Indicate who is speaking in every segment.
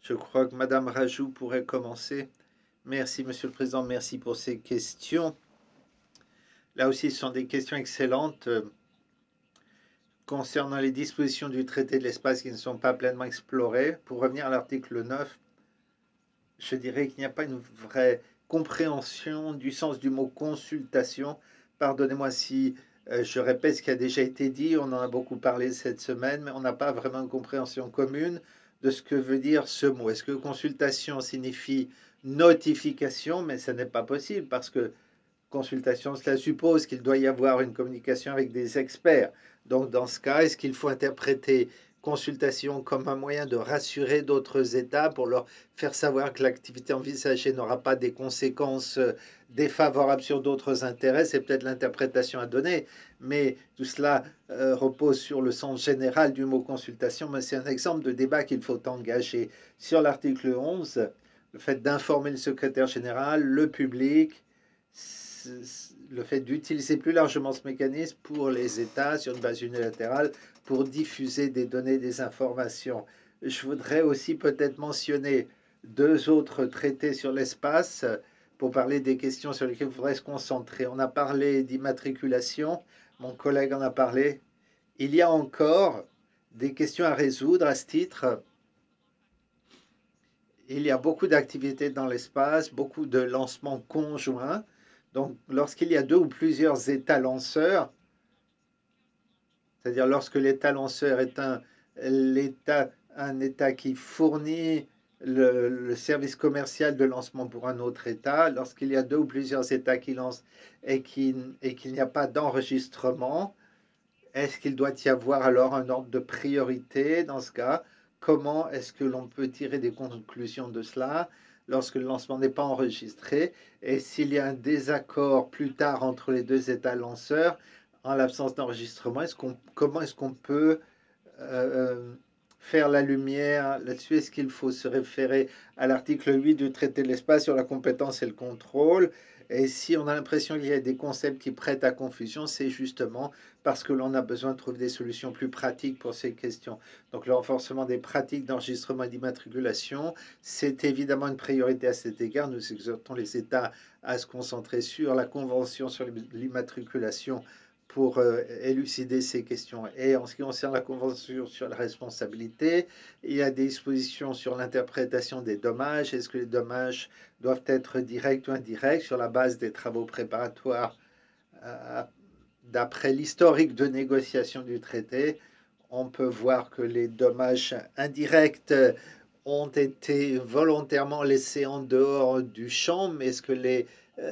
Speaker 1: Je crois que Madame Rajou pourrait commencer. Merci, Monsieur le Président, merci pour ces questions. Là aussi, ce sont des questions excellentes concernant les dispositions du traité de l'espace qui ne sont pas pleinement explorées. Pour revenir à l'article 9, je dirais qu'il n'y a pas une vraie compréhension du sens du mot consultation. Pardonnez-moi si je répète ce qui a déjà été dit, on en a beaucoup parlé cette semaine, mais on n'a pas vraiment une compréhension commune de ce que veut dire ce mot. Est-ce que consultation signifie notification? Mais ce n'est pas possible parce que consultation, cela suppose qu'il doit y avoir une communication avec des experts. Donc dans ce cas, est-ce qu'il faut interpréter consultation comme un moyen de rassurer d'autres États pour leur faire savoir que l'activité envisagée n'aura pas des conséquences défavorables sur d'autres intérêts? C'est peut-être l'interprétation à donner, mais tout cela repose sur le sens général du mot consultation. Mais c'est un exemple de débat qu'il faut engager. Sur l'article 11, le fait d'informer le secrétaire général, le public, le fait d'utiliser plus largement ce mécanisme pour les États sur une base unilatérale pour diffuser des données, des informations. Je voudrais aussi peut-être mentionner deux autres traités sur l'espace pour parler des questions sur lesquelles il faudrait se concentrer. On a parlé d'immatriculation, mon collègue en a parlé. Il y a encore des questions à résoudre à ce titre. Il y a beaucoup d'activités dans l'espace, beaucoup de lancements conjoints. Donc, lorsqu'il y a deux ou plusieurs États lanceurs, c'est-à-dire lorsque l'État lanceur est un État qui fournit le service commercial de lancement pour un autre État, lorsqu'il y a deux ou plusieurs États qui lancent et qu'il n'y a pas d'enregistrement, est-ce qu'il doit y avoir alors un ordre de priorité dans ce cas? Comment est-ce que l'on peut tirer des conclusions de cela lorsque le lancement n'est pas enregistré? Et s'il y a un désaccord plus tard entre les deux États lanceurs, en l'absence d'enregistrement, comment est-ce qu'on peut euh, faire la lumière là-dessus? Est-ce qu'il faut se référer à l'article 8 du traité de l'espace sur la compétence et le contrôle? Et si on a l'impression qu'il y a des concepts qui prêtent à confusion, c'est justement parce que l'on a besoin de trouver des solutions plus pratiques pour ces questions. Donc le renforcement des pratiques d'enregistrement et d'immatriculation, c'est évidemment une priorité à cet égard. Nous exhortons les États à se concentrer sur la Convention sur l'immatriculation pour élucider ces questions. Et en ce qui concerne la Convention sur la responsabilité, il y a des dispositions sur l'interprétation des dommages. Est-ce que les dommages doivent être directs ou indirects sur la base des travaux préparatoires d'après l'historique de négociation du traité? On peut voir que les dommages indirects ont été volontairement laissés en dehors du champ, mais est-ce que les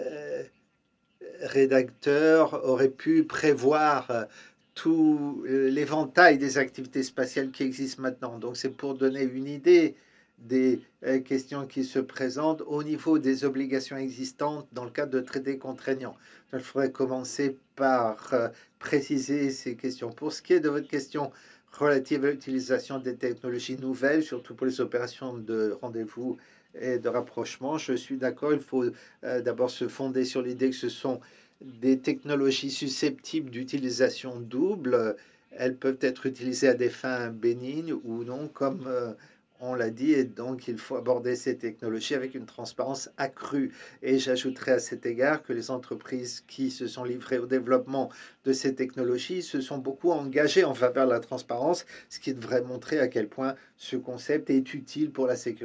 Speaker 1: rédacteurs auraient pu prévoir tout l'éventail des activités spatiales qui existent maintenant? Donc c'est pour donner une idée des questions qui se présentent au niveau des obligations existantes dans le cadre de traités contraignants. Donc, il faudrait commencer par préciser ces questions. Pour ce qui est de votre question relative à l'utilisation des technologies nouvelles, surtout pour les opérations de rendez-vous et de rapprochement, je suis d'accord, il faut d'abord se fonder sur l'idée que ce sont des technologies susceptibles d'utilisation double. Elles peuvent être utilisées à des fins bénignes ou non, comme on l'a dit, et donc il faut aborder ces technologies avec une transparence accrue. Et j'ajouterai à cet égard que les entreprises qui se sont livrées au développement de ces technologies se sont beaucoup engagées en faveur de la transparence, ce qui devrait montrer à quel point ce concept est utile pour la sécurité